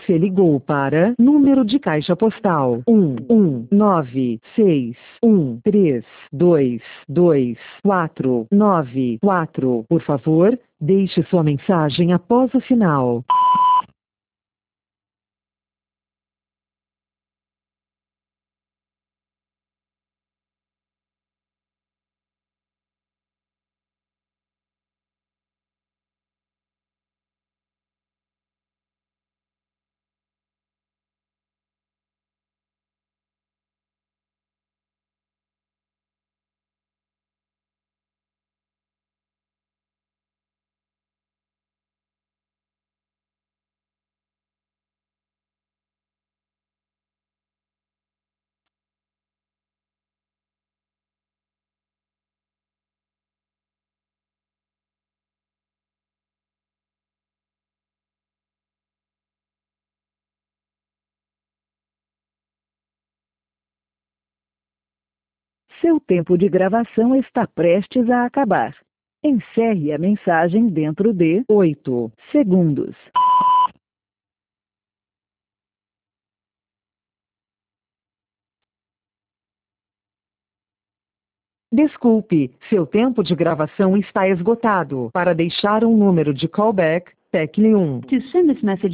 Você ligou para número de caixa postal 11961322494. Por favor, deixe sua mensagem após o sinal. Seu tempo de gravação está prestes a acabar. Encerre a mensagem dentro de 8 segundos. Desculpe, seu tempo de gravação está esgotado. Para deixar um número de callback, tecle 1. To send this message